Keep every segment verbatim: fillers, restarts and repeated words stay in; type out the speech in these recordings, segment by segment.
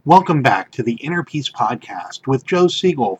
Welcome back to the Inner Peace Podcast with Joe Siegel.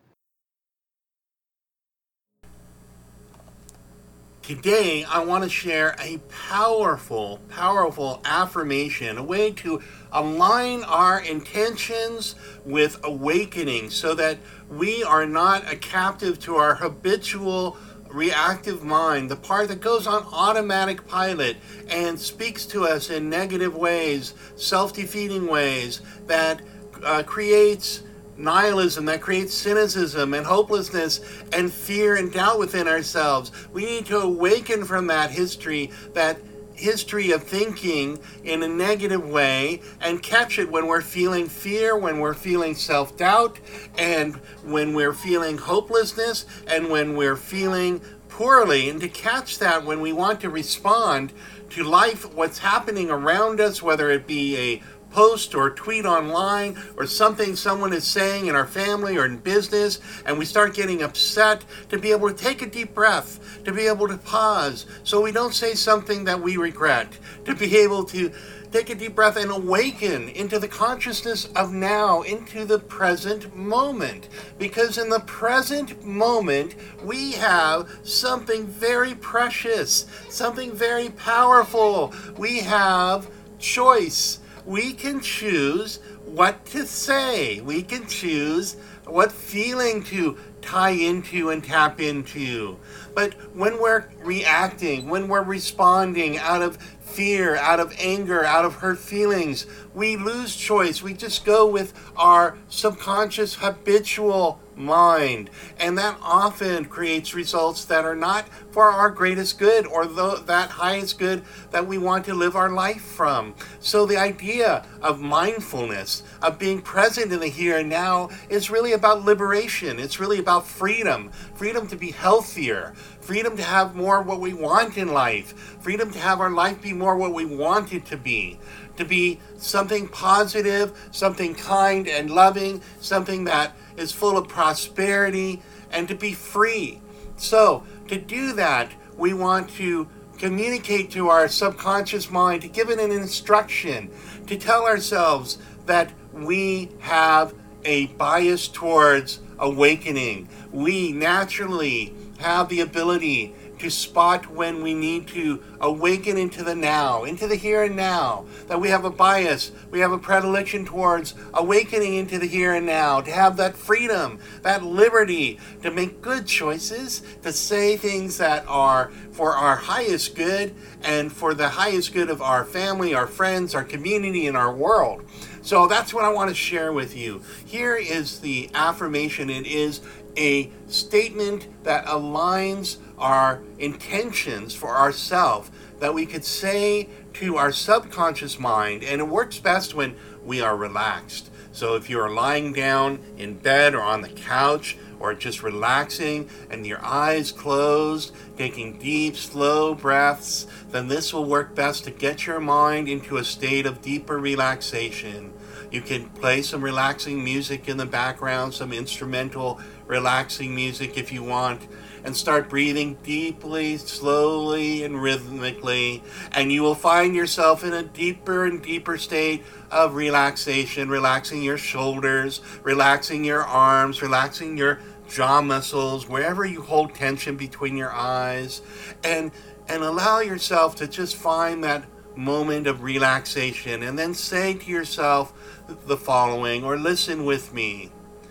Today, I want to share a powerful, powerful affirmation, a way to align our intentions with awakening so that we are not a captive to our habitual reactive mind, the part that goes on automatic pilot and speaks to us in negative ways, self-defeating ways, that uh, creates nihilism, that creates cynicism and hopelessness and fear and doubt within ourselves. We need to awaken from that history, that history of thinking in a negative way, and catch it when we're feeling fear, when we're feeling self-doubt, and when we're feeling hopelessness, and when we're feeling poorly, and to catch that when we want to respond to life, what's happening around us, whether it be a post or tweet online or something someone is saying in our family or in business, and we start getting upset, to be able to take a deep breath, to be able to pause so we don't say something that we regret, to be able to take a deep breath and awaken into the consciousness of now, into the present moment. Because in the present moment, we have something very precious, something very powerful. We have choice. We can choose what to say. We can choose what feeling to tie into and tap into. But when we're reacting, when we're responding out of fear, out of anger, out of hurt feelings, we lose choice. We just go with our subconscious habitual mind, and that often creates results that are not for our greatest good or the, that highest good that we want to live our life from. So the idea of mindfulness, of being present in the here and now, is really about liberation. It's really about freedom, freedom to be healthier, freedom to have more what we want in life, freedom to have our life be more what we want it to be, to be something positive, something kind and loving, something that is full of prosperity, and to be free. So to do that, we want to communicate to our subconscious mind, to give it an instruction, to tell ourselves that we have a bias towards awakening. We naturally have the ability to spot when we need to awaken into the now, into the here and now, that we have a bias, we have a predilection towards awakening into the here and now, to have that freedom, that liberty to make good choices, to say things that are for our highest good and for the highest good of our family, our friends, our community, and our world. So that's what I want to share with you. Here is the affirmation. It is a statement that aligns our intentions for ourselves, that we could say to our subconscious mind, and it works best when we are relaxed. So if you're lying down in bed or on the couch, or just relaxing and your eyes closed, taking deep, slow breaths, then this will work best to get your mind into a state of deeper relaxation. You can play some relaxing music in the background, some instrumental relaxing music if you want, and start breathing deeply, slowly, and rhythmically, and you will find yourself in a deeper and deeper state of relaxation, relaxing your shoulders, relaxing your arms, relaxing your jaw muscles, wherever you hold tension between your eyes, and and allow yourself to just find that moment of relaxation, and then say to yourself the following, or listen with me.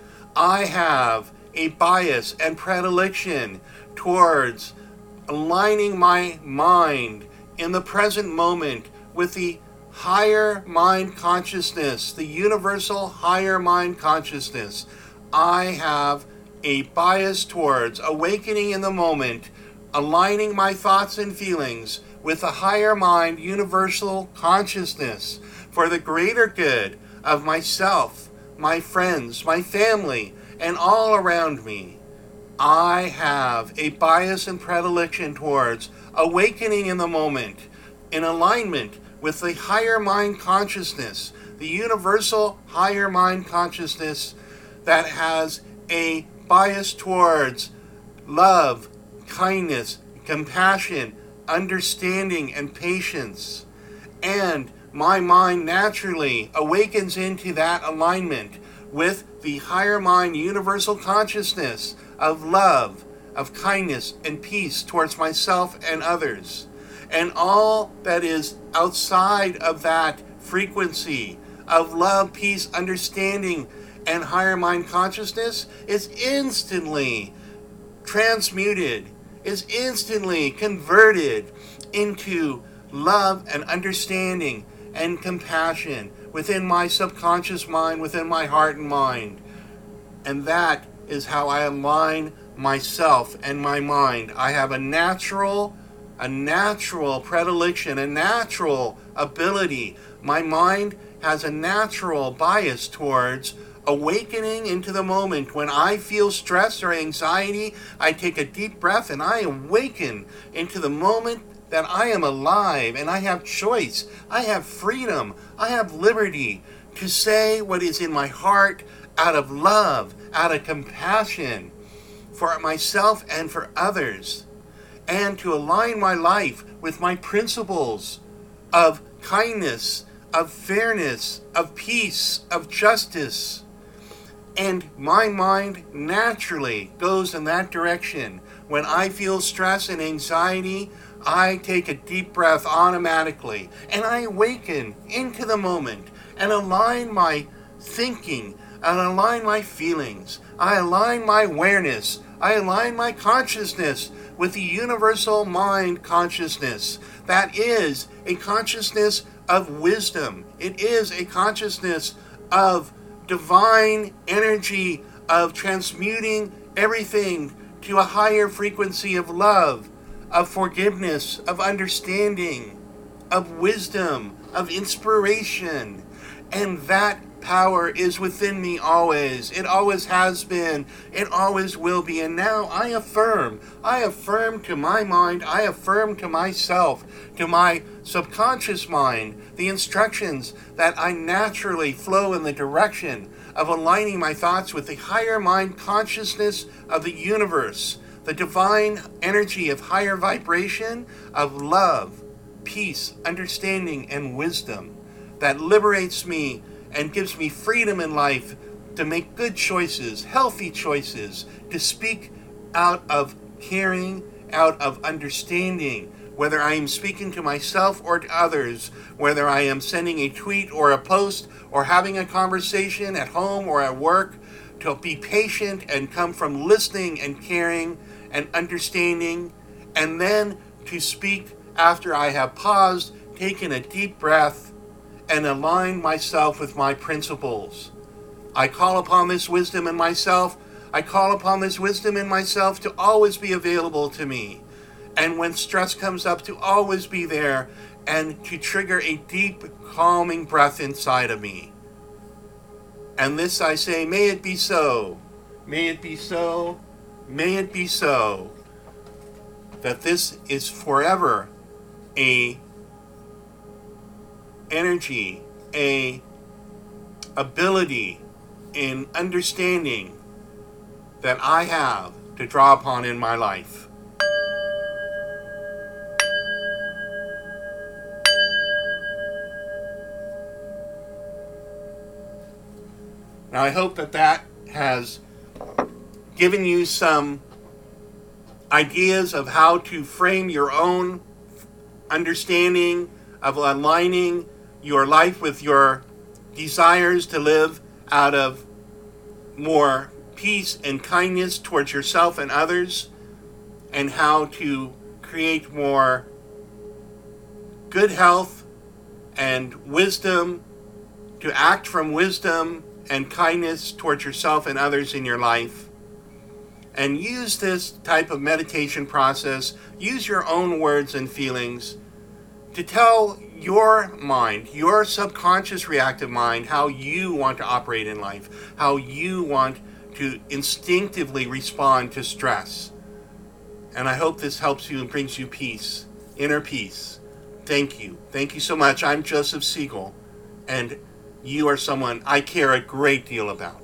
I have a bias and predilection towards aligning my mind in the present moment with the higher mind consciousness, the universal higher mind consciousness. I have a bias towards awakening in the moment, aligning my thoughts and feelings with the higher mind universal consciousness for the greater good of myself, my friends, my family, and all around me. I have a bias and predilection towards awakening in the moment, in alignment with the higher mind consciousness, the universal higher mind consciousness that has a bias towards love, kindness, compassion, understanding, and patience, and my mind naturally awakens into that alignment with the higher mind universal consciousness of love, of kindness and peace towards myself and others. And all that is outside of that frequency of love, peace, understanding, and higher mind consciousness is instantly transmuted, is instantly converted into love and understanding and compassion within my subconscious mind, within my heart and mind. And that is how I align myself and my mind. I have a natural, a natural predilection, a natural ability. My mind has a natural bias towards awakening into the moment. When I feel stress or anxiety, I take a deep breath and I awaken into the moment that I am alive and I have choice. I have freedom. I have liberty to say what is in my heart out of love, out of compassion for myself and for others, and to align my life with my principles of kindness, of fairness, of peace, of justice. And my mind naturally goes in that direction. When I feel stress and anxiety, I take a deep breath automatically and I awaken into the moment and align my thinking and align my feelings. I align my awareness. I align my consciousness with the universal mind consciousness. That is a consciousness of wisdom. It is a consciousness of divine energy, of transmuting everything to a higher frequency of love, of forgiveness, of understanding, of wisdom, of inspiration. And that power is within me always. It always has been. It always will be. And now I affirm. I affirm to my mind. I affirm to myself, to my subconscious mind, the instructions that I naturally flow in the direction of aligning my thoughts with the higher mind consciousness of the universe, the divine energy of higher vibration of love, peace, understanding, and wisdom that liberates me and gives me freedom in life to make good choices, healthy choices, to speak out of caring, out of understanding, whether I am speaking to myself or to others, whether I am sending a tweet or a post or having a conversation at home or at work, to be patient and come from listening and caring and understanding, and then to speak after I have paused, taken a deep breath, and align myself with my principles. I call upon this wisdom in myself. I call upon this wisdom in myself to always be available to me. And when stress comes up, to always be there and to trigger a deep, calming breath inside of me. And this I say, may it be so. May it be so. May it be so. That this is forever a energy, a ability in understanding that I have to draw upon in my life. Now I hope that that has given you some ideas of how to frame your own understanding of aligning your life with your desires to live out of more peace and kindness towards yourself and others, and how to create more good health and wisdom, to act from wisdom and kindness towards yourself and others in your life. And use this type of meditation process, use your own words and feelings to tell your mind, your subconscious reactive mind, how you want to operate in life, how you want to instinctively respond to stress. And I hope this helps you and brings you peace, inner peace. Thank you. Thank you so much. I'm Joseph Siegel, and you are someone I care a great deal about.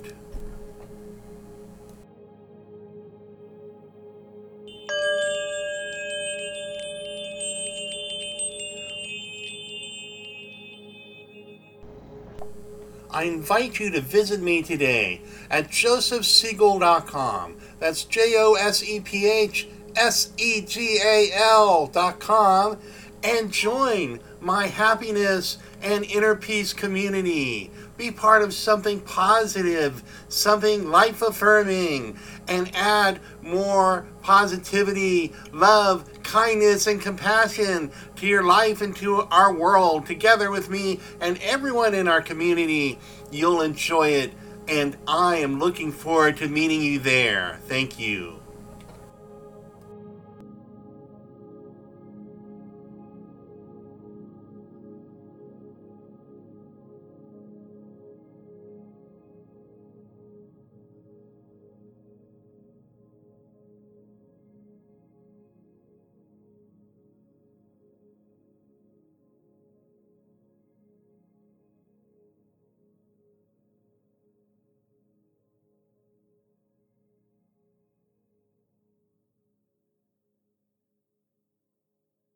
I invite you to visit me today at joseph segal dot com. That's J O S E P H S E G A L dot com, and join my happiness and inner peace community. Be part of something positive, something life-affirming, and add more positivity, love, kindness, and compassion to your life and to our world. Together with me and everyone in our community, you'll enjoy it, and I am looking forward to meeting you there. Thank you.